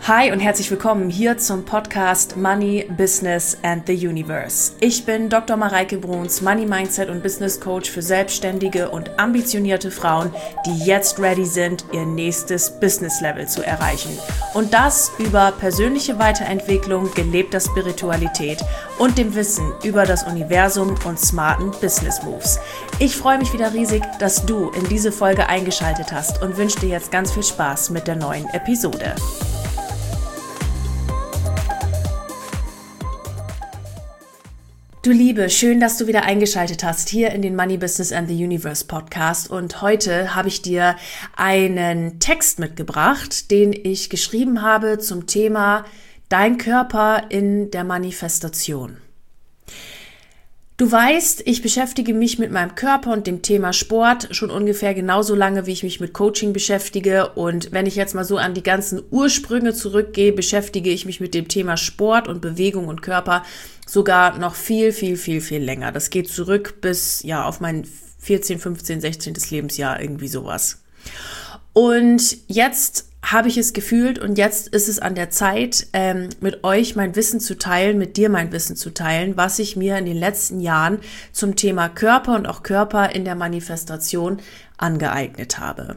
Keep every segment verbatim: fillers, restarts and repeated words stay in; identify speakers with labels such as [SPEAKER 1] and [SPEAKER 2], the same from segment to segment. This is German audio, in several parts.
[SPEAKER 1] Hi und herzlich willkommen hier zum Podcast Money, Business and the Universe. Ich bin Doktor Mareike Bruns, Money Mindset und Business Coach für selbstständige und ambitionierte Frauen, die jetzt ready sind, ihr nächstes Business Level zu erreichen. Und das über persönliche Weiterentwicklung, gelebter Spiritualität und dem Wissen über das Universum und smarten Business Moves. Ich freue mich wieder riesig, dass du in diese Folge eingeschaltet hast und wünsche dir jetzt ganz viel Spaß mit der neuen Episode. Du Liebe, schön, dass du wieder eingeschaltet hast hier in den Money, Business and the Universe Podcast, und heute habe ich dir einen Text mitgebracht, den ich geschrieben habe zum Thema Dein Körper in der Manifestation. Du weißt, ich beschäftige mich mit meinem Körper und dem Thema Sport schon ungefähr genauso lange, wie ich mich mit Coaching beschäftige. Und wenn ich jetzt mal so an die ganzen Ursprünge zurückgehe, beschäftige ich mich mit dem Thema Sport und Bewegung und Körper sogar noch viel, viel, viel, viel länger. Das geht zurück bis ja auf mein vierzehn, fünfzehn, sechzehn Lebensjahr, irgendwie sowas. Und jetzt habe ich es gefühlt und jetzt ist es an der Zeit, ähm, mit euch mein Wissen zu teilen, mit dir mein Wissen zu teilen, was ich mir in den letzten Jahren zum Thema Körper und auch Körper in der Manifestation angeeignet habe.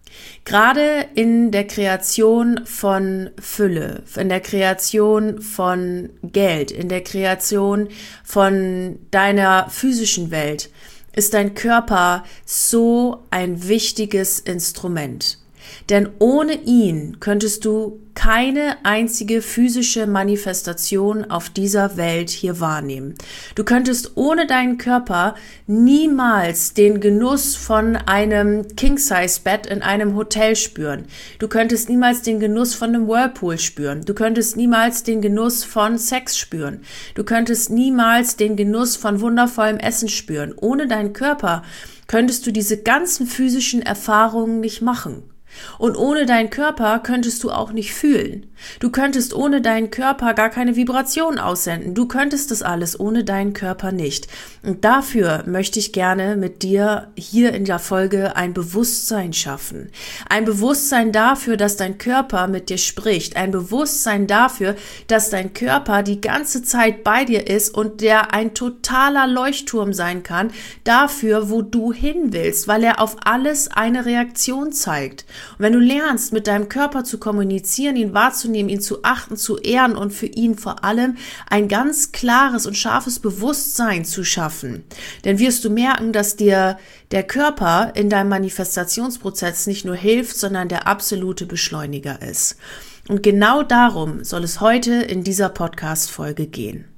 [SPEAKER 1] Gerade in der Kreation von Fülle, in der Kreation von Geld, in der Kreation von deiner physischen Welt ist dein Körper so ein wichtiges Instrument. Denn ohne ihn könntest du keine einzige physische Manifestation auf dieser Welt hier wahrnehmen. Du könntest ohne deinen Körper niemals den Genuss von einem King-Size-Bett in einem Hotel spüren. Du könntest niemals den Genuss von einem Whirlpool spüren. Du könntest niemals den Genuss von Sex spüren. Du könntest niemals den Genuss von wundervollem Essen spüren. Ohne deinen Körper könntest du diese ganzen physischen Erfahrungen nicht machen. Und ohne deinen Körper könntest du auch nicht fühlen. Du könntest ohne deinen Körper gar keine Vibration aussenden. Du könntest das alles ohne deinen Körper nicht. Und dafür möchte ich gerne mit dir hier in der Folge ein Bewusstsein schaffen. Ein Bewusstsein dafür, dass dein Körper mit dir spricht. Ein Bewusstsein dafür, dass dein Körper die ganze Zeit bei dir ist und der ein totaler Leuchtturm sein kann dafür, wo du hin willst, weil er auf alles eine Reaktion zeigt. Und wenn du lernst, mit deinem Körper zu kommunizieren, ihn wahrzunehmen, ihn zu achten, zu ehren und für ihn vor allem ein ganz klares und scharfes Bewusstsein zu schaffen, dann wirst du merken, dass dir der Körper in deinem Manifestationsprozess nicht nur hilft, sondern der absolute Beschleuniger ist. Und genau darum soll es heute in dieser Podcast-Folge gehen.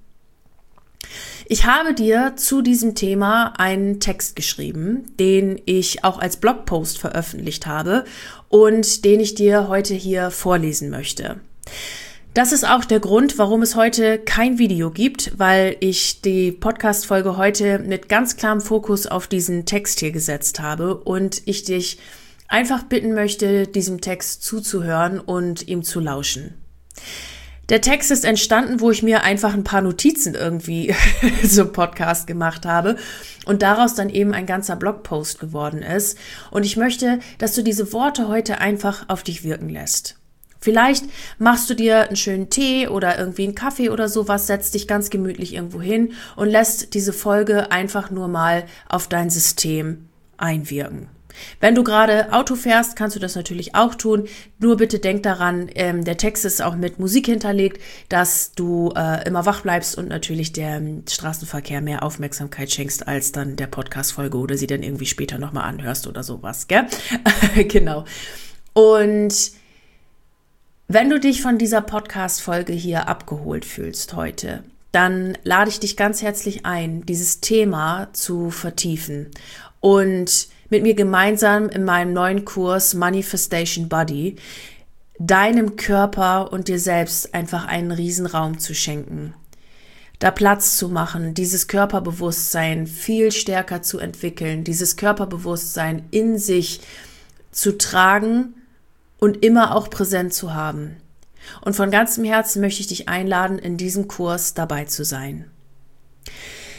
[SPEAKER 1] Ich habe dir zu diesem Thema einen Text geschrieben, den ich auch als Blogpost veröffentlicht habe und den ich dir heute hier vorlesen möchte. Das ist auch der Grund, warum es heute kein Video gibt, weil ich die Podcast-Folge heute mit ganz klarem Fokus auf diesen Text hier gesetzt habe und ich dich einfach bitten möchte, diesem Text zuzuhören und ihm zu lauschen. Der Text ist entstanden, wo ich mir einfach ein paar Notizen irgendwie zum Podcast gemacht habe und daraus dann eben ein ganzer Blogpost geworden ist. Und ich möchte, dass du diese Worte heute einfach auf dich wirken lässt. Vielleicht machst du dir einen schönen Tee oder irgendwie einen Kaffee oder sowas, setzt dich ganz gemütlich irgendwo hin und lässt diese Folge einfach nur mal auf dein System einwirken. Wenn du gerade Auto fährst, kannst du das natürlich auch tun. Nur bitte denk daran, ähm, der Text ist auch mit Musik hinterlegt, dass du äh, immer wach bleibst und natürlich dem Straßenverkehr mehr Aufmerksamkeit schenkst, als dann der Podcast-Folge oder sie dann irgendwie später nochmal anhörst oder sowas, gell? Genau. Und wenn du dich von dieser Podcast-Folge hier abgeholt fühlst heute, dann lade ich dich ganz herzlich ein, dieses Thema zu vertiefen und mit mir gemeinsam in meinem neuen Kurs Manifestation Body deinem Körper und dir selbst einfach einen Riesenraum zu schenken. Da Platz zu machen, dieses Körperbewusstsein viel stärker zu entwickeln, dieses Körperbewusstsein in sich zu tragen und immer auch präsent zu haben. Und von ganzem Herzen möchte ich dich einladen, in diesem Kurs dabei zu sein.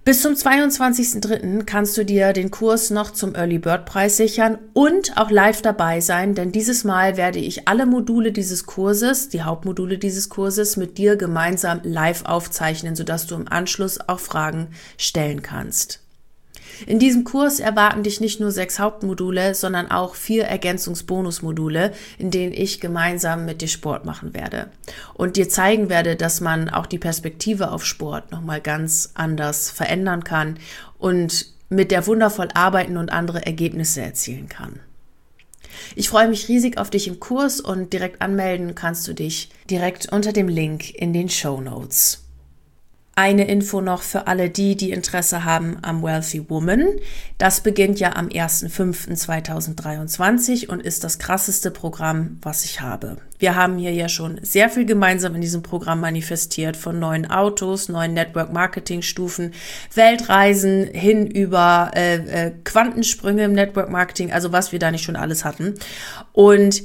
[SPEAKER 1] Bis zum zweiundzwanzigsten dritten kannst du dir den Kurs noch zum Early Bird Preis sichern und auch live dabei sein, denn dieses Mal werde ich alle Module dieses Kurses, die Hauptmodule dieses Kurses, mit dir gemeinsam live aufzeichnen, sodass du im Anschluss auch Fragen stellen kannst. In diesem Kurs erwarten dich nicht nur sechs Hauptmodule, sondern auch vier Ergänzungsbonusmodule, in denen ich gemeinsam mit dir Sport machen werde und dir zeigen werde, dass man auch die Perspektive auf Sport nochmal ganz anders verändern kann und mit der wundervoll arbeiten und andere Ergebnisse erzielen kann. Ich freue mich riesig auf dich im Kurs und direkt anmelden kannst du dich direkt unter dem Link in den Shownotes. Eine Info noch für alle die, die Interesse haben am Wealthy Woman. Das beginnt ja am ersten fünften zweitausenddreiundzwanzig und ist das krasseste Programm, was ich habe. Wir haben hier ja schon sehr viel gemeinsam in diesem Programm manifestiert, von neuen Autos, neuen Network-Marketing-Stufen, Weltreisen hin über äh, äh, Quantensprünge im Network-Marketing, also was wir da nicht schon alles hatten. Und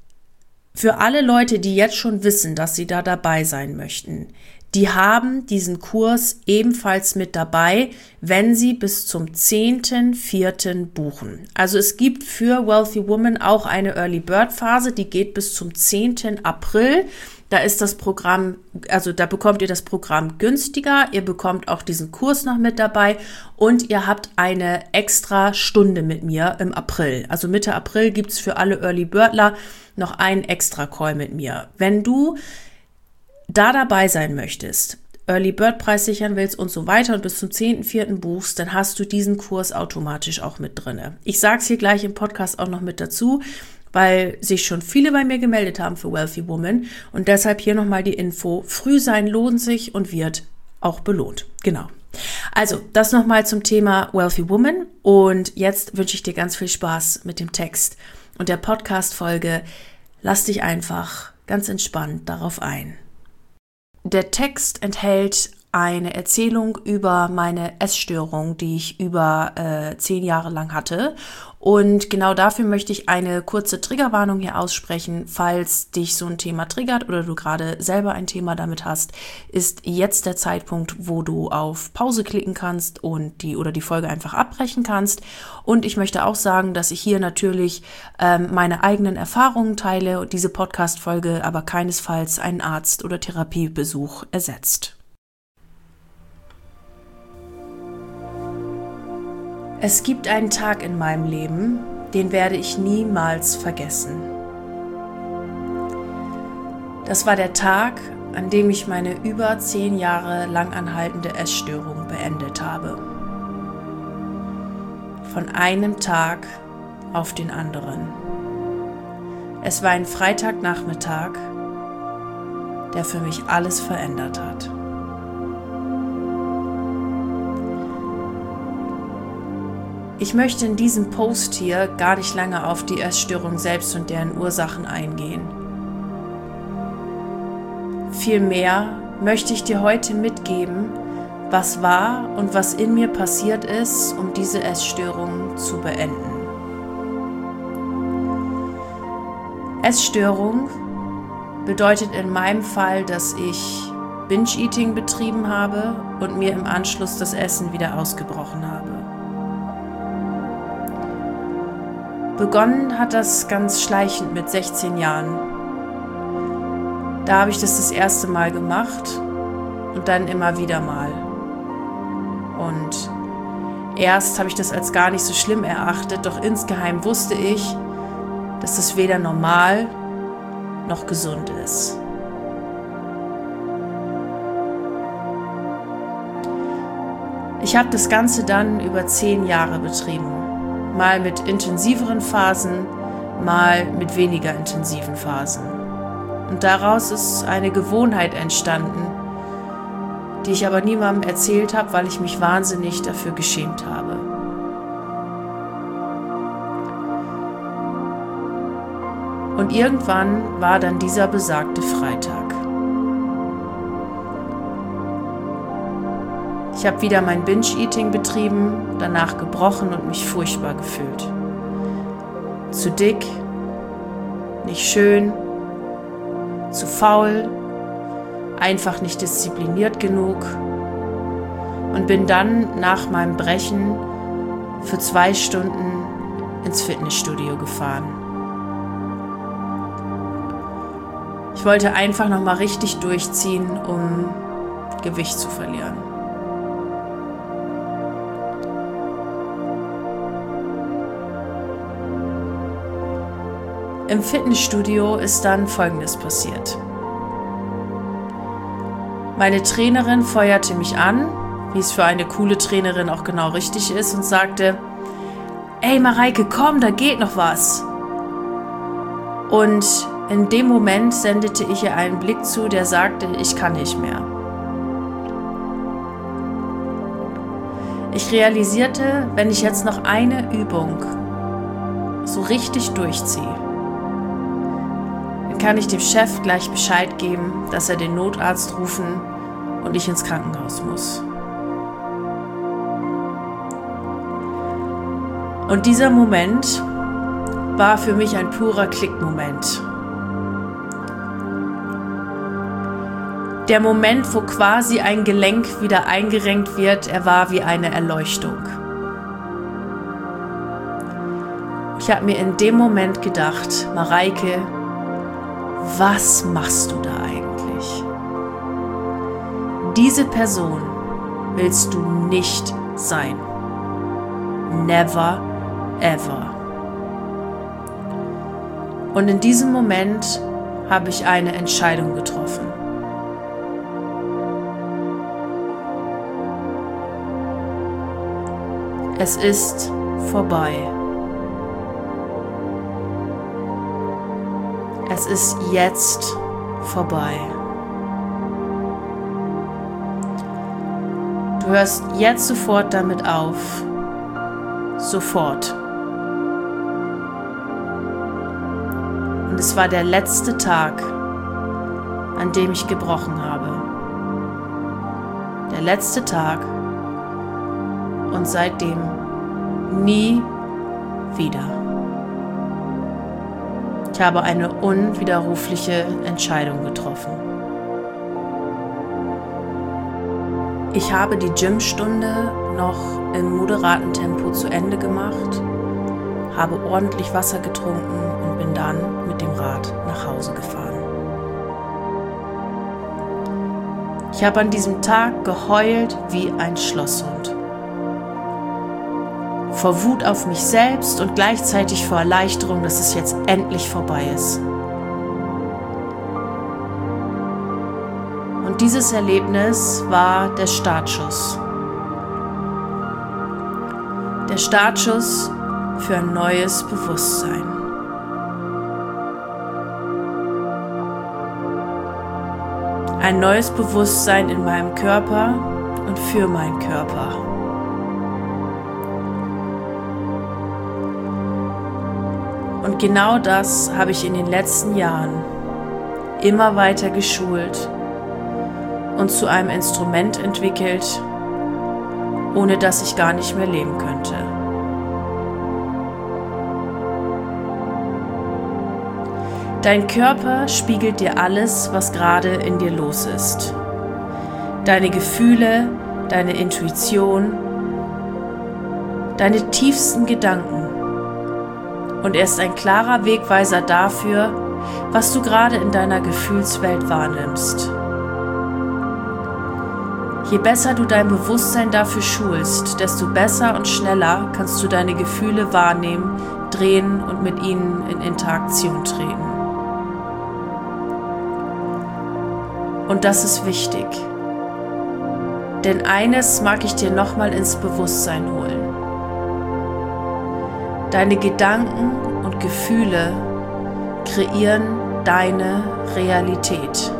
[SPEAKER 1] für alle Leute, die jetzt schon wissen, dass sie da dabei sein möchten, die haben diesen Kurs ebenfalls mit dabei, wenn sie bis zum zehnten vierten buchen. Also es gibt für Wealthy Woman auch eine Early Bird Phase, die geht bis zum zehnten April. Da ist das Programm, also da bekommt ihr das Programm günstiger, ihr bekommt auch diesen Kurs noch mit dabei und ihr habt eine extra Stunde mit mir im April. Also Mitte April gibt's für alle Early Birdler noch einen extra Call mit mir. Wenn du da dabei sein möchtest, Early Bird Preis sichern willst und so weiter und bis zum zehnten vierten buchst, dann hast du diesen Kurs automatisch auch mit drinne. Ich sage es hier gleich im Podcast auch noch mit dazu, weil sich schon viele bei mir gemeldet haben für Wealthy Woman und deshalb hier nochmal die Info, früh sein lohnt sich und wird auch belohnt. Genau. Also, das nochmal zum Thema Wealthy Woman und jetzt wünsche ich dir ganz viel Spaß mit dem Text und der Podcast-Folge. Lass dich einfach ganz entspannt darauf ein. Der Text enthält eine Erzählung über meine Essstörung, die ich über äh, zehn Jahre lang hatte. Und genau dafür möchte ich eine kurze Triggerwarnung hier aussprechen. Falls dich so ein Thema triggert oder du gerade selber ein Thema damit hast, ist jetzt der Zeitpunkt, wo du auf Pause klicken kannst und die oder die Folge einfach abbrechen kannst. Und ich möchte auch sagen, dass ich hier natürlich ähm, meine eigenen Erfahrungen teile und diese Podcast-Folge aber keinesfalls einen Arzt- oder Therapiebesuch ersetzt. Es gibt einen Tag in meinem Leben, den werde ich niemals vergessen. Das war der Tag, an dem ich meine über zehn Jahre lang anhaltende Essstörung beendet habe. Von einem Tag auf den anderen. Es war ein Freitagnachmittag, der für mich alles verändert hat. Ich möchte in diesem Post hier gar nicht lange auf die Essstörung selbst und deren Ursachen eingehen. Vielmehr möchte ich dir heute mitgeben, was war und was in mir passiert ist, um diese Essstörung zu beenden. Essstörung bedeutet in meinem Fall, dass ich Binge-Eating betrieben habe und mir im Anschluss das Essen wieder ausgebrochen habe. Begonnen hat das ganz schleichend mit sechzehn Jahren. Da habe ich das das erste Mal gemacht und dann immer wieder mal. Und erst habe ich das als gar nicht so schlimm erachtet, doch insgeheim wusste ich, dass das weder normal noch gesund ist. Ich habe das Ganze dann über zehn Jahre betrieben. Mal mit intensiveren Phasen, mal mit weniger intensiven Phasen. Und daraus ist eine Gewohnheit entstanden, die ich aber niemandem erzählt habe, weil ich mich wahnsinnig dafür geschämt habe. Und irgendwann war dann dieser besagte Freitag. Ich habe wieder mein Binge-Eating betrieben, danach gebrochen und mich furchtbar gefühlt. Zu dick, nicht schön, zu faul, einfach nicht diszipliniert genug. und bin dann nach meinem Brechen für zwei Stunden ins Fitnessstudio gefahren. Ich wollte einfach nochmal richtig durchziehen, um Gewicht zu verlieren. Im Fitnessstudio ist dann Folgendes passiert. Meine Trainerin feuerte mich an, wie es für eine coole Trainerin auch genau richtig ist, und sagte: Ey Mareike, komm, da geht noch was. Und in dem Moment sendete ich ihr einen Blick zu, der sagte, ich kann nicht mehr. Ich realisierte, wenn ich jetzt noch eine Übung so richtig durchziehe, dann kann ich dem Chef gleich Bescheid geben, dass er den Notarzt rufen und ich ins Krankenhaus muss. Und dieser Moment war für mich ein purer Klickmoment. Der Moment, wo quasi ein Gelenk wieder eingerenkt wird, er war wie eine Erleuchtung. Ich habe mir in dem Moment gedacht, Mareike, was machst du da eigentlich? Diese Person willst du nicht sein. Never, ever. Und in diesem Moment habe ich eine Entscheidung getroffen. Es ist vorbei. Es ist jetzt vorbei. Du hörst jetzt sofort damit auf. Sofort. Und es war der letzte Tag, an dem ich gebrochen habe. Der letzte Tag. Und seitdem nie wieder. Ich habe eine unwiderrufliche Entscheidung getroffen. Ich habe die Gymstunde noch im moderaten Tempo zu Ende gemacht, habe ordentlich Wasser getrunken und bin dann mit dem Rad nach Hause gefahren. Ich habe an diesem Tag geheult wie ein Schlosshund. Vor Wut auf mich selbst und gleichzeitig vor Erleichterung, dass es jetzt endlich vorbei ist. Und dieses Erlebnis war der Startschuss. Der Startschuss für ein neues Bewusstsein. Ein neues Bewusstsein in meinem Körper und für meinen Körper. Und genau das habe ich in den letzten Jahren immer weiter geschult und zu einem Instrument entwickelt, ohne das ich gar nicht mehr leben könnte. Dein Körper spiegelt dir alles, was gerade in dir los ist. Deine Gefühle, deine Intuition, deine tiefsten Gedanken. Und er ist ein klarer Wegweiser dafür, was du gerade in deiner Gefühlswelt wahrnimmst. Je besser du dein Bewusstsein dafür schulst, desto besser und schneller kannst du deine Gefühle wahrnehmen, drehen und mit ihnen in Interaktion treten. Und das ist wichtig. Denn eines mag ich dir nochmal ins Bewusstsein holen. Deine Gedanken und Gefühle kreieren deine Realität.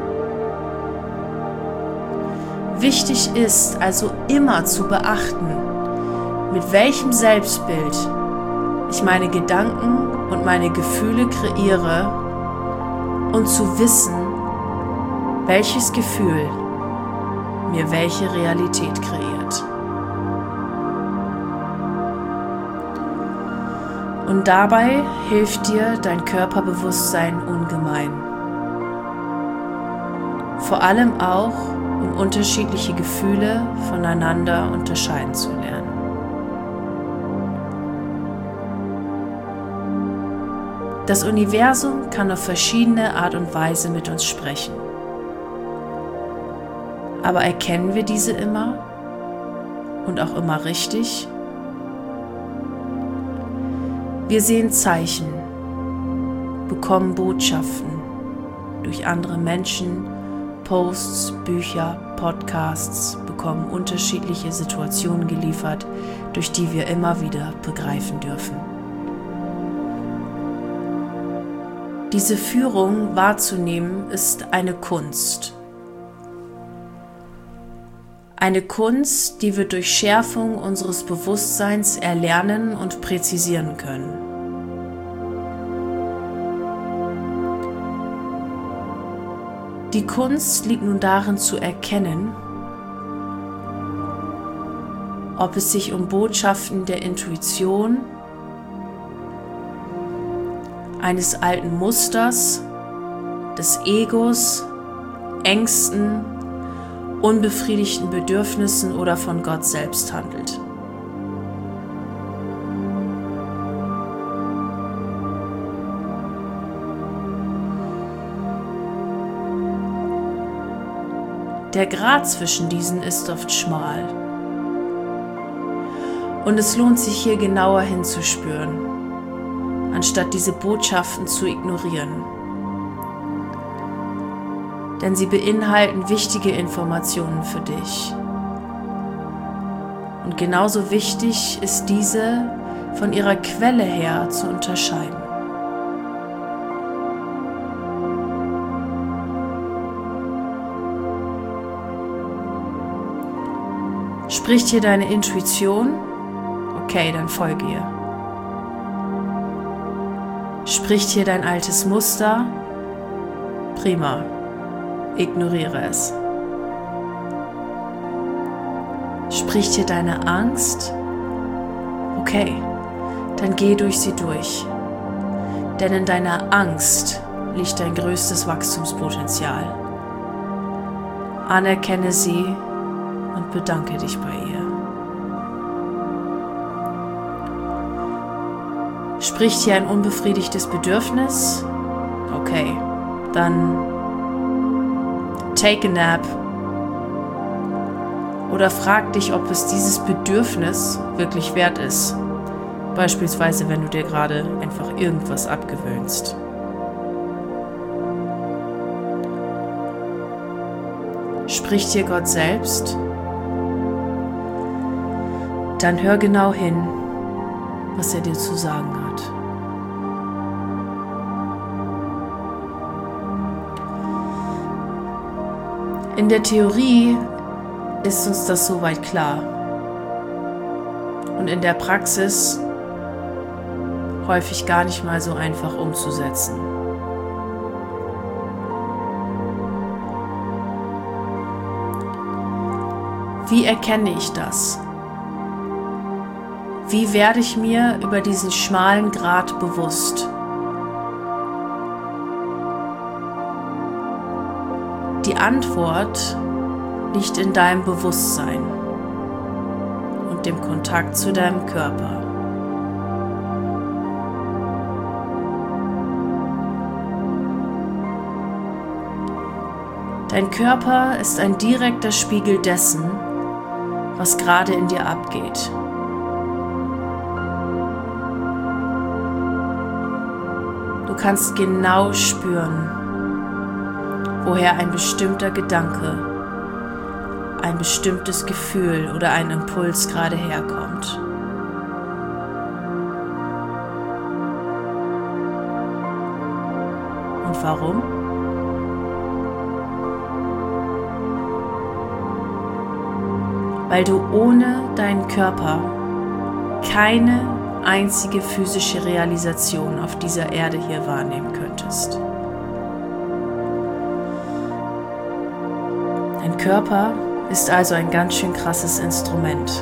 [SPEAKER 1] Wichtig ist also immer zu beachten, mit welchem Selbstbild ich meine Gedanken und meine Gefühle kreiere und zu wissen, welches Gefühl mir welche Realität kreiert. Und dabei hilft dir dein Körperbewusstsein ungemein. Vor allem auch, um unterschiedliche Gefühle voneinander unterscheiden zu lernen. Das Universum kann auf verschiedene Art und Weise mit uns sprechen. Aber erkennen wir diese immer und auch immer richtig? Wir sehen Zeichen, bekommen Botschaften durch andere Menschen, Posts, Bücher, Podcasts, bekommen unterschiedliche Situationen geliefert, durch die wir immer wieder begreifen dürfen. Diese Führung wahrzunehmen ist eine Kunst. Eine Kunst, die wir durch Schärfung unseres Bewusstseins erlernen und präzisieren können. Die Kunst liegt nun darin zu erkennen, ob es sich um Botschaften der Intuition, eines alten Musters, des Egos, Ängsten, unbefriedigten Bedürfnissen oder von Gott selbst handelt. Der Grat zwischen diesen ist oft schmal. Und es lohnt sich hier genauer hinzuspüren, anstatt diese Botschaften zu ignorieren. Denn sie beinhalten wichtige Informationen für dich. Und genauso wichtig ist diese von ihrer Quelle her zu unterscheiden. Spricht hier deine Intuition? Okay, dann folge ihr. Spricht hier dein altes Muster? Prima, ignoriere es. Spricht hier deine Angst? Okay, dann geh durch sie durch. Denn in deiner Angst liegt dein größtes Wachstumspotenzial. Anerkenne sie und bedanke dich bei ihr. Spricht hier ein unbefriedigtes Bedürfnis? Okay, dann take a nap. Oder frag dich, ob es dieses Bedürfnis wirklich wert ist. Beispielsweise, wenn du dir gerade einfach irgendwas abgewöhnst. Spricht hier Gott selbst? Dann hör genau hin, was er dir zu sagen hat. In der Theorie ist uns das soweit klar. Und in der Praxis häufig gar nicht mal so einfach umzusetzen. Wie erkenne ich das? Wie werde ich mir über diesen schmalen Grat bewusst? Die Antwort liegt in deinem Bewusstsein und dem Kontakt zu deinem Körper. Dein Körper ist ein direkter Spiegel dessen, was gerade in dir abgeht. Du kannst genau spüren, woher ein bestimmter Gedanke, ein bestimmtes Gefühl oder ein Impuls gerade herkommt. Und warum? Weil du ohne deinen Körper keine einzige physische Realisation auf dieser Erde hier wahrnehmen könntest. Dein Körper ist also ein ganz schön krasses Instrument.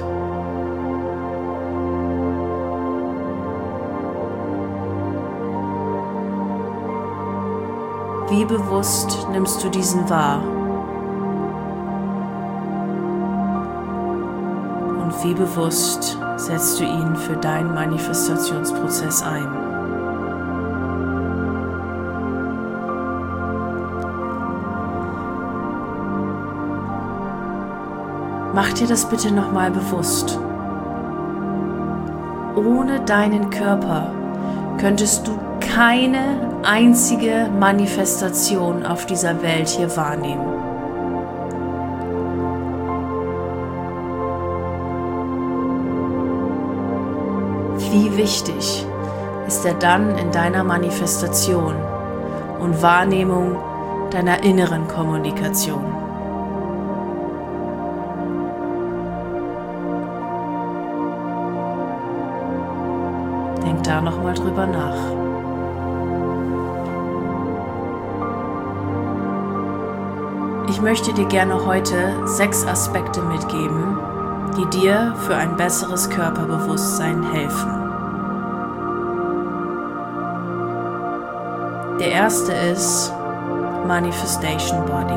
[SPEAKER 1] Wie bewusst nimmst du diesen wahr? und wie bewusst setzt du ihn für deinen Manifestationsprozess ein. Mach dir das bitte nochmal bewusst. Ohne deinen Körper könntest du keine einzige Manifestation auf dieser Welt hier wahrnehmen. Wie wichtig ist er dann in deiner Manifestation und Wahrnehmung deiner inneren Kommunikation? Denk da nochmal drüber nach. Ich möchte dir gerne heute sechs Aspekte mitgeben, die dir für ein besseres Körperbewusstsein helfen. Der erste ist Manifestation Body.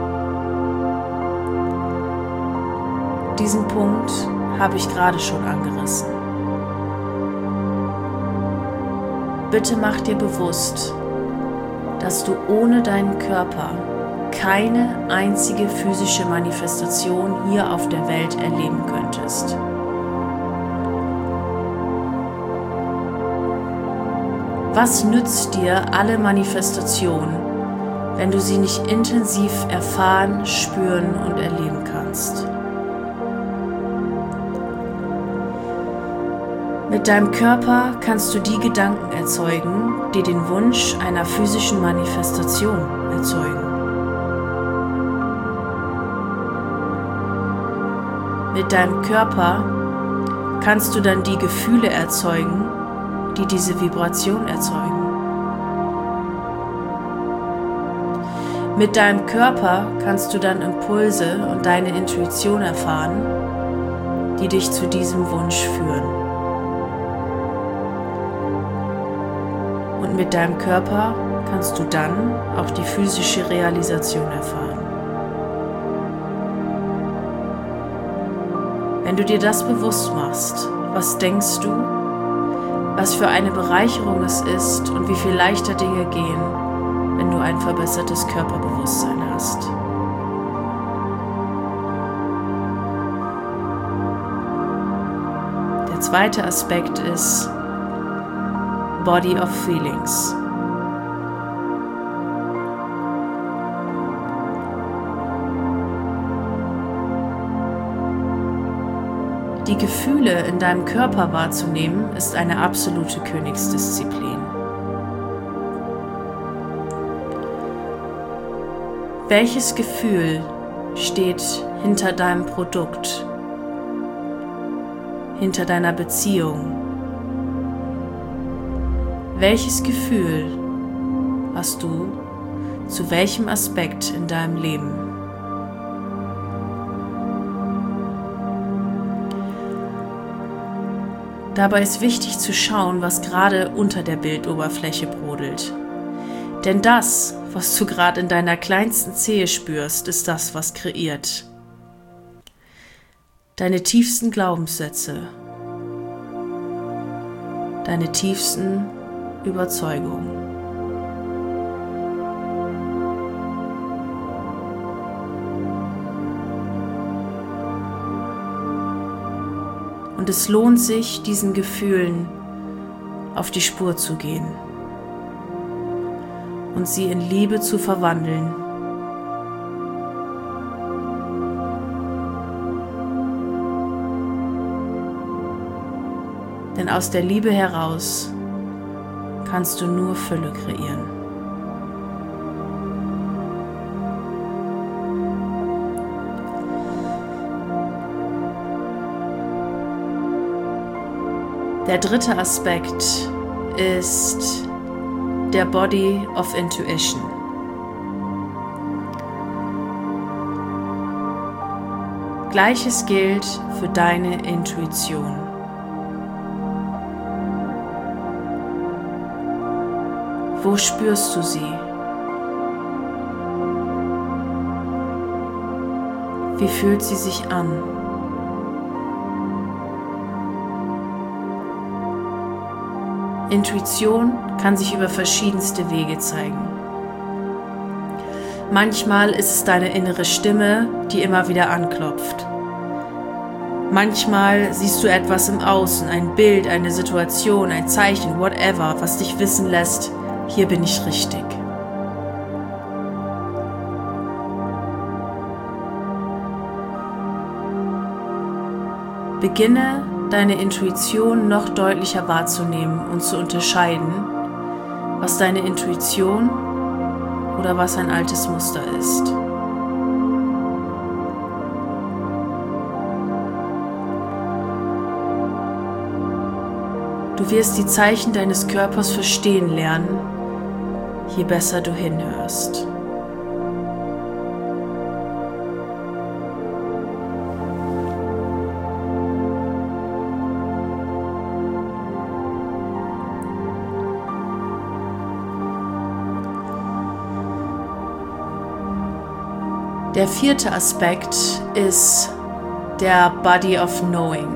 [SPEAKER 1] Diesen Punkt habe ich gerade schon angerissen. Bitte mach dir bewusst, dass du ohne deinen Körper keine einzige physische Manifestation hier auf der Welt erleben könntest. Was nützt dir alle Manifestation, wenn du sie nicht intensiv erfahren, spüren und erleben kannst? Mit deinem Körper kannst du die Gedanken erzeugen, die den Wunsch einer physischen Manifestation erzeugen. Mit deinem Körper kannst du dann die Gefühle erzeugen, die diese Vibration erzeugen. Mit deinem Körper kannst du dann Impulse und deine Intuition erfahren, die dich zu diesem Wunsch führen. Und mit deinem Körper kannst du dann auch die physische Realisation erfahren. Wenn du dir das bewusst machst, was denkst du, was für eine Bereicherung es ist und wie viel leichter Dinge gehen, wenn du ein verbessertes Körperbewusstsein hast. Der zweite Aspekt ist Body of Feelings. Die Gefühle in deinem Körper wahrzunehmen, ist eine absolute Königsdisziplin. Welches Gefühl steht hinter deinem Produkt, hinter deiner Beziehung? Welches Gefühl hast du zu welchem Aspekt in deinem Leben? Dabei ist wichtig zu schauen, was gerade unter der Bildoberfläche brodelt. Denn das, was du gerade in deiner kleinsten Zehe spürst, ist das, was kreiert. Deine tiefsten Glaubenssätze, deine tiefsten Überzeugungen. Und es lohnt sich, diesen Gefühlen auf die Spur zu gehen und sie in Liebe zu verwandeln. Denn aus der Liebe heraus kannst du nur Fülle kreieren. Der dritte Aspekt ist der Body of Intuition. Gleiches gilt für deine Intuition. Wo spürst du sie? Wie fühlt sie sich an? Intuition kann sich über verschiedenste Wege zeigen. Manchmal ist es deine innere Stimme, die immer wieder anklopft. Manchmal siehst du etwas im Außen, ein Bild, eine Situation, ein Zeichen, whatever, was dich wissen lässt, hier bin ich richtig. Beginne, deine Intuition noch deutlicher wahrzunehmen und zu unterscheiden, was deine Intuition oder was ein altes Muster ist. Du wirst die Zeichen deines Körpers verstehen lernen, je besser du hinhörst. Der vierte Aspekt ist der Body of Knowing.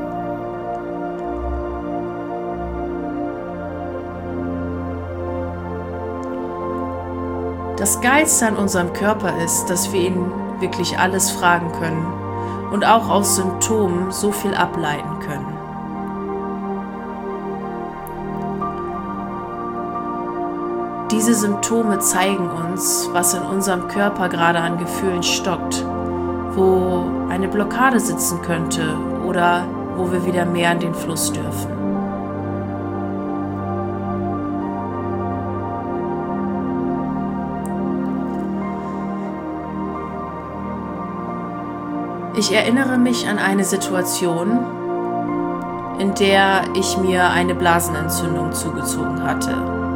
[SPEAKER 1] Das Geilste an unserem Körper ist, dass wir ihn wirklich alles fragen können und auch aus Symptomen so viel ableiten können. Diese Symptome zeigen uns, was in unserem Körper gerade an Gefühlen stockt, wo eine Blockade sitzen könnte oder wo wir wieder mehr in den Fluss dürfen. Ich erinnere mich an eine Situation, in der ich mir eine Blasenentzündung zugezogen hatte.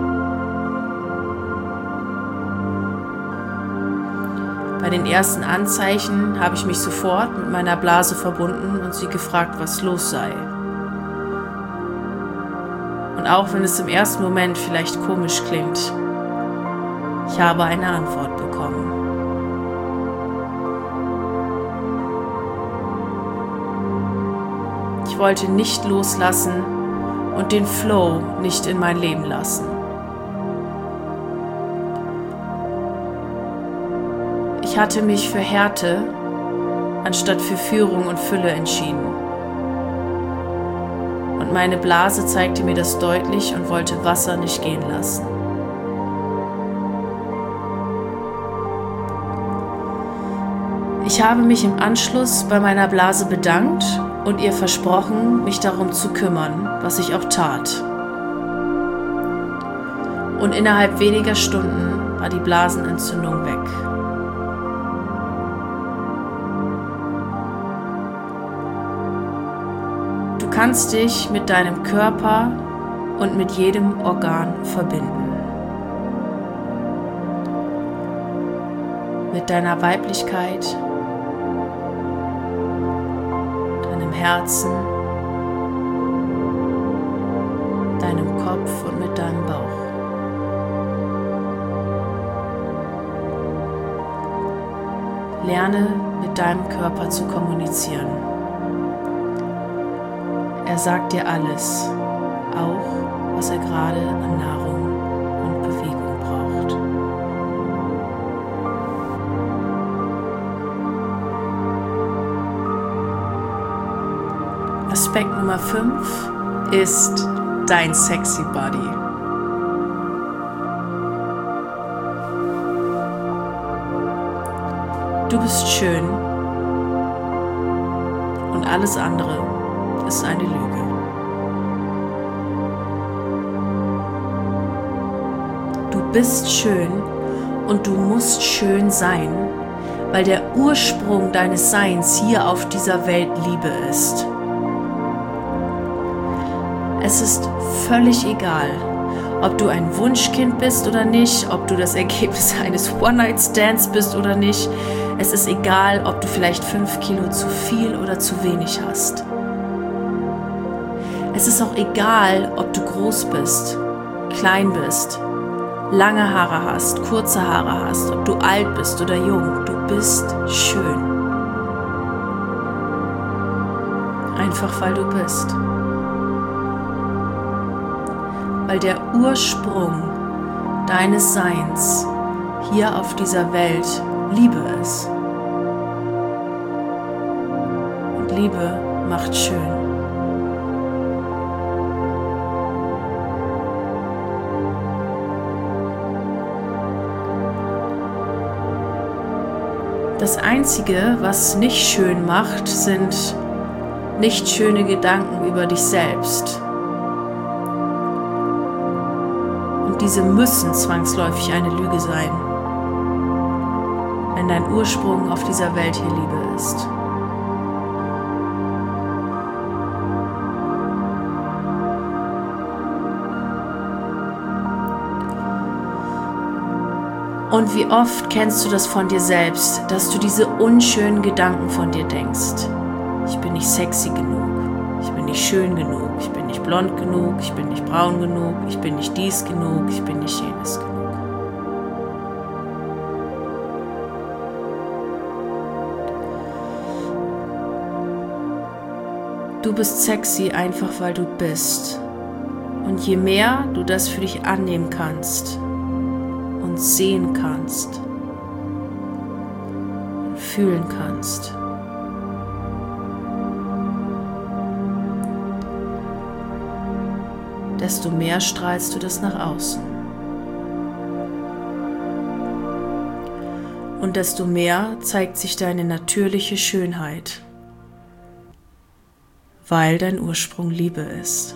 [SPEAKER 1] Bei den ersten Anzeichen habe ich mich sofort mit meiner Blase verbunden und sie gefragt, was los sei. Und auch wenn es im ersten Moment vielleicht komisch klingt, ich habe eine Antwort bekommen. Ich wollte nicht loslassen und den Flow nicht in mein Leben lassen. Ich hatte mich für Härte anstatt für Führung und Fülle entschieden. Und meine Blase zeigte mir das deutlich und wollte Wasser nicht gehen lassen. Ich habe mich im Anschluss bei meiner Blase bedankt und ihr versprochen, mich darum zu kümmern, was ich auch tat. Und innerhalb weniger Stunden war die Blasenentzündung weg. Du kannst dich mit deinem Körper und mit jedem Organ verbinden. Mit deiner Weiblichkeit, deinem Herzen, deinem Kopf und mit deinem Bauch. Lerne, mit deinem Körper zu kommunizieren. Er sagt dir alles, auch was er gerade an Nahrung und Bewegung braucht. Aspekt Nummer fünf ist dein sexy Body. Du bist schön und alles andere ist eine Lüge. Du bist schön und du musst schön sein, weil der Ursprung deines Seins hier auf dieser Welt Liebe ist. Es ist völlig egal, ob du ein Wunschkind bist oder nicht, ob du das Ergebnis eines One-Night-Stands bist oder nicht. Es ist egal, ob du vielleicht fünf Kilo zu viel oder zu wenig hast. Es ist auch egal, ob du groß bist, klein bist, lange Haare hast, kurze Haare hast, ob du alt bist oder jung. Du bist schön. Einfach weil du bist. weil der Ursprung deines Seins hier auf dieser Welt Liebe ist. Und Liebe macht schön. Das Einzige, was nicht schön macht, sind nicht schöne Gedanken über dich selbst. Und diese müssen zwangsläufig eine Lüge sein, wenn dein Ursprung auf dieser Welt hier Liebe ist. Und wie oft kennst du das von dir selbst, dass du diese unschönen Gedanken von dir denkst? Ich bin nicht sexy genug, ich bin nicht schön genug, ich bin nicht blond genug, ich bin nicht braun genug, ich bin nicht dies genug, ich bin nicht jenes genug. Du bist sexy einfach, weil du bist. Und je mehr du das für dich annehmen kannst, und sehen kannst und fühlen kannst, desto mehr strahlst du das nach außen. Und desto mehr zeigt sich deine natürliche Schönheit, weil dein Ursprung Liebe ist.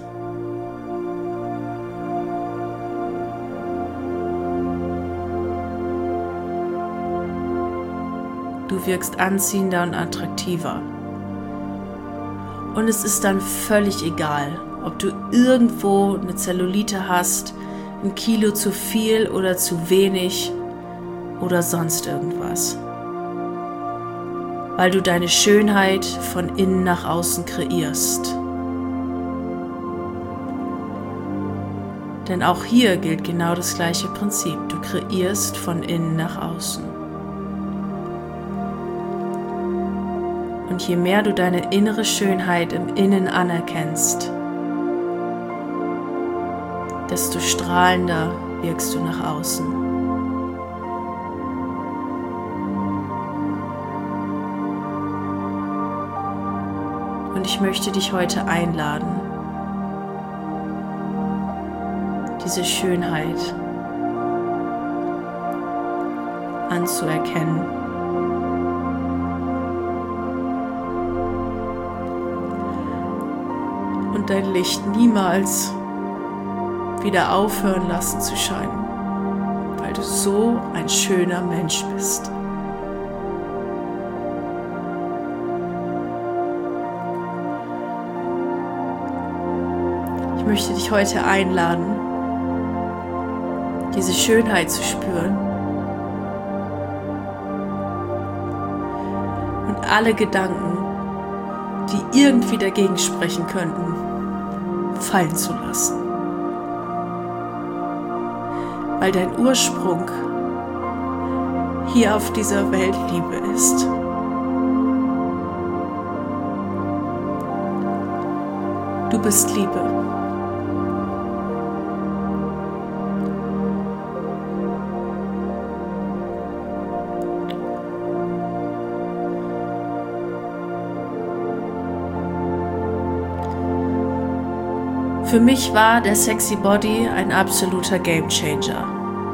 [SPEAKER 1] Du wirkst anziehender und attraktiver. Und es ist dann völlig egal, ob du irgendwo eine Zellulite hast, ein Kilo zu viel oder zu wenig oder sonst irgendwas. Weil du deine Schönheit von innen nach außen kreierst. Denn auch hier gilt genau das gleiche Prinzip. Du kreierst von innen nach außen. Und je mehr du deine innere Schönheit im Innen anerkennst, desto strahlender wirkst du nach außen. Und ich möchte dich heute einladen, diese Schönheit anzuerkennen. Und dein Licht niemals wieder aufhören lassen zu scheinen, weil du so ein schöner Mensch bist. Ich möchte dich heute einladen, diese Schönheit zu spüren und alle Gedanken, die irgendwie dagegen sprechen könnten, fallen zu lassen. Weil dein Ursprung hier auf dieser Welt Liebe ist. Du bist Liebe. Für mich war der Sexy Body ein absoluter Game Changer.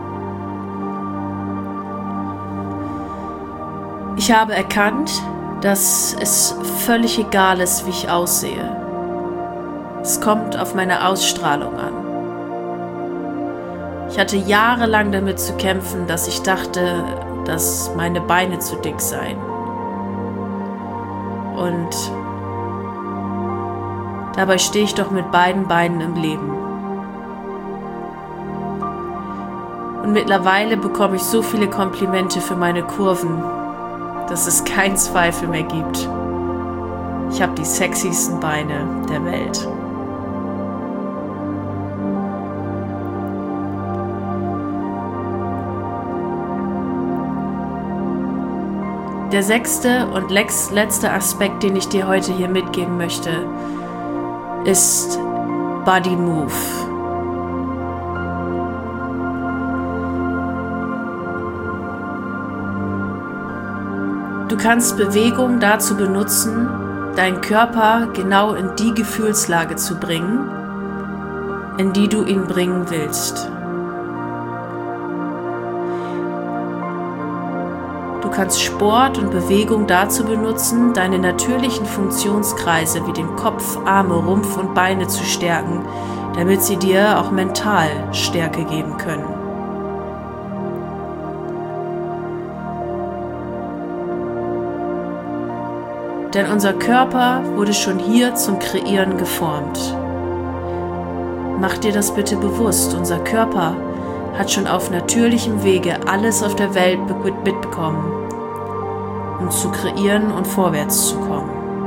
[SPEAKER 1] Ich habe erkannt, dass es völlig egal ist, wie ich aussehe. Es kommt auf meine Ausstrahlung an. Ich hatte jahrelang damit zu kämpfen, dass ich dachte, dass meine Beine zu dick seien. Und dabei stehe ich doch mit beiden Beinen im Leben. Und mittlerweile bekomme ich so viele Komplimente für meine Kurven, dass es keinen Zweifel mehr gibt. Ich habe die sexiesten Beine der Welt. Der sechste und letzte Aspekt, den ich dir heute hier mitgeben möchte, ist Body Move. Du kannst Bewegung dazu benutzen, deinen Körper genau in die Gefühlslage zu bringen, in die du ihn bringen willst. Du kannst Sport und Bewegung dazu benutzen, deine natürlichen Funktionskreise wie den Kopf, Arme, Rumpf und Beine zu stärken, damit sie dir auch mental Stärke geben können. Denn unser Körper wurde schon hier zum Kreieren geformt. Mach dir das bitte bewusst, unser Körper hat schon auf natürlichem Wege alles auf der Welt mitbekommen, um zu kreieren und vorwärts zu kommen.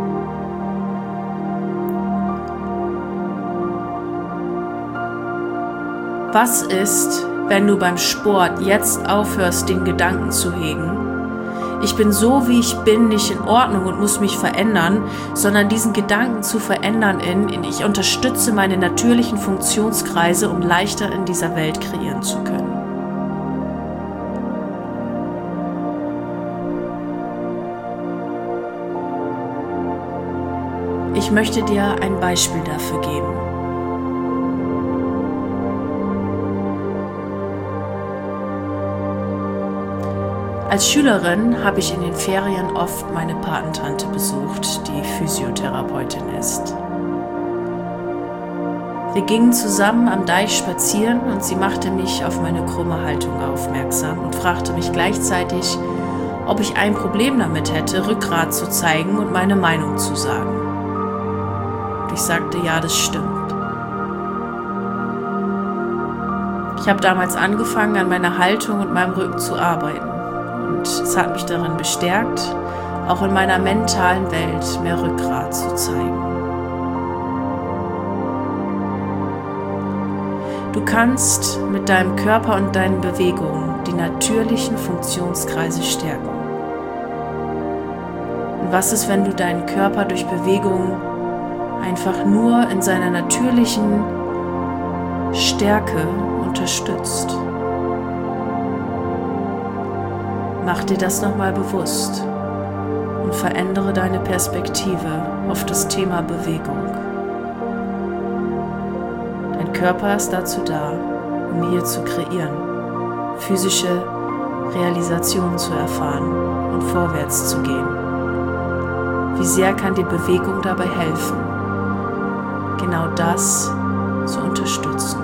[SPEAKER 1] Was ist, wenn du beim Sport jetzt aufhörst, den Gedanken zu hegen, ich bin so, wie ich bin, nicht in Ordnung und muss mich verändern, sondern diesen Gedanken zu verändern in, in ich unterstütze meine natürlichen Funktionskreise, um leichter in dieser Welt kreieren zu können. Ich möchte dir ein Beispiel dafür geben. Als Schülerin habe ich in den Ferien oft meine Patentante besucht, die Physiotherapeutin ist. Wir gingen zusammen am Deich spazieren und sie machte mich auf meine krumme Haltung aufmerksam und fragte mich gleichzeitig, ob ich ein Problem damit hätte, Rückgrat zu zeigen und meine Meinung zu sagen. Und ich sagte, ja, das stimmt. Ich habe damals angefangen, an meiner Haltung und meinem Rücken zu arbeiten. Und es hat mich darin bestärkt, auch in meiner mentalen Welt mehr Rückgrat zu zeigen. Du kannst mit deinem Körper und deinen Bewegungen die natürlichen Funktionskreise stärken. Und was ist, wenn du deinen Körper durch Bewegungen einfach nur in seiner natürlichen Stärke unterstützt? Mach dir das nochmal bewusst und verändere deine Perspektive auf das Thema Bewegung. Dein Körper ist dazu da, um hier zu kreieren, physische Realisationen zu erfahren und vorwärts zu gehen. Wie sehr kann dir Bewegung dabei helfen, genau das zu unterstützen?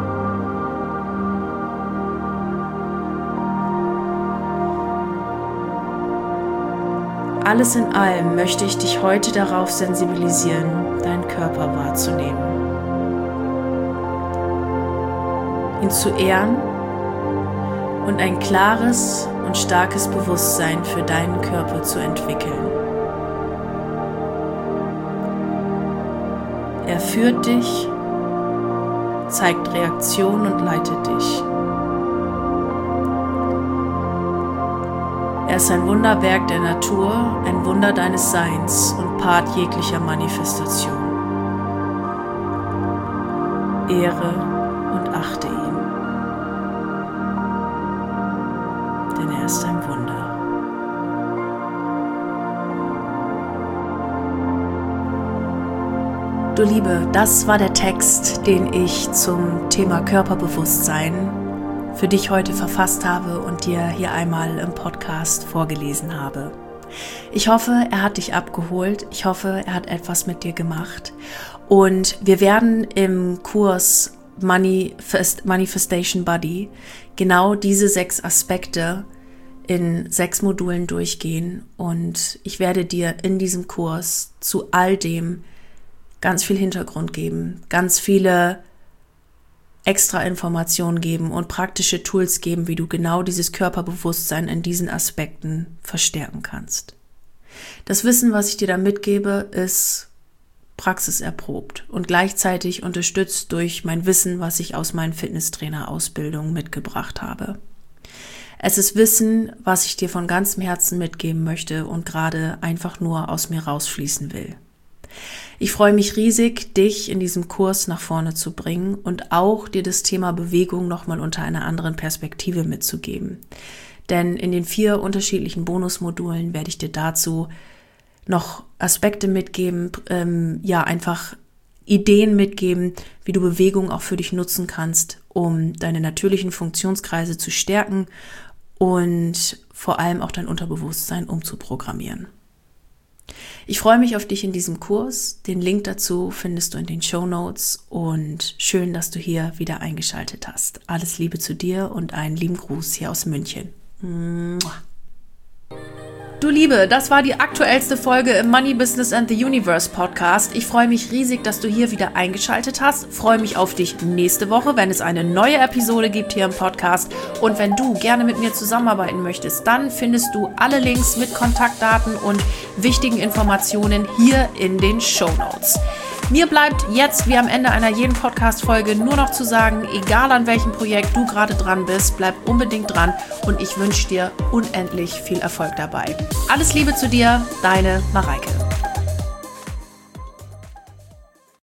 [SPEAKER 1] Alles in allem möchte ich dich heute darauf sensibilisieren, deinen Körper wahrzunehmen, ihn zu ehren und ein klares und starkes Bewusstsein für deinen Körper zu entwickeln. Er führt dich, zeigt Reaktion und leitet dich. Er ist ein Wunderwerk der Natur, ein Wunder deines Seins und Part jeglicher Manifestation. Ehre und achte ihn, denn er ist ein Wunder. Du Liebe, das war der Text, den ich zum Thema Körperbewusstsein für dich heute verfasst habe und dir hier einmal im Podcast vorgelesen habe. Ich hoffe, er hat dich abgeholt. Ich hoffe, er hat etwas mit dir gemacht. Und wir werden im Kurs Manifest, Manifestation Body genau diese sechs Aspekte in sechs Modulen durchgehen. Und ich werde dir in diesem Kurs zu all dem ganz viel Hintergrund geben, ganz viele extra Informationen geben und praktische Tools geben, wie du genau dieses Körperbewusstsein in diesen Aspekten verstärken kannst. Das Wissen, was ich dir da mitgebe, ist praxiserprobt und gleichzeitig unterstützt durch mein Wissen, was ich aus meinen Fitnesstrainer-Ausbildungen mitgebracht habe. Es ist Wissen, was ich dir von ganzem Herzen mitgeben möchte und gerade einfach nur aus mir rausfließen will. Ich freue mich riesig, dich in diesem Kurs nach vorne zu bringen und auch dir das Thema Bewegung nochmal unter einer anderen Perspektive mitzugeben. denn in den vier unterschiedlichen Bonusmodulen werde ich dir dazu noch Aspekte mitgeben, ähm, ja, einfach Ideen mitgeben, wie du Bewegung auch für dich nutzen kannst, um deine natürlichen Funktionskreise zu stärken und vor allem auch dein Unterbewusstsein umzuprogrammieren. Ich freue mich auf dich in diesem Kurs. Den Link dazu findest du in den Shownotes und schön, dass du hier wieder eingeschaltet hast. Alles Liebe zu dir und einen lieben Gruß hier aus München. Mua. Du Liebe, das war die aktuellste Folge im Money Business and the Universe Podcast. Ich freue mich riesig, dass du hier wieder eingeschaltet hast. Freue mich auf dich nächste Woche, wenn es eine neue Episode gibt hier im Podcast. Und wenn du gerne mit mir zusammenarbeiten möchtest, dann findest du alle Links mit Kontaktdaten und wichtigen Informationen hier in den Shownotes. Mir bleibt jetzt, wie am Ende einer jeden Podcast-Folge, nur noch zu sagen, egal an welchem Projekt du gerade dran bist, bleib unbedingt dran und ich wünsche dir unendlich viel Erfolg dabei. Alles Liebe zu dir, deine Mareike.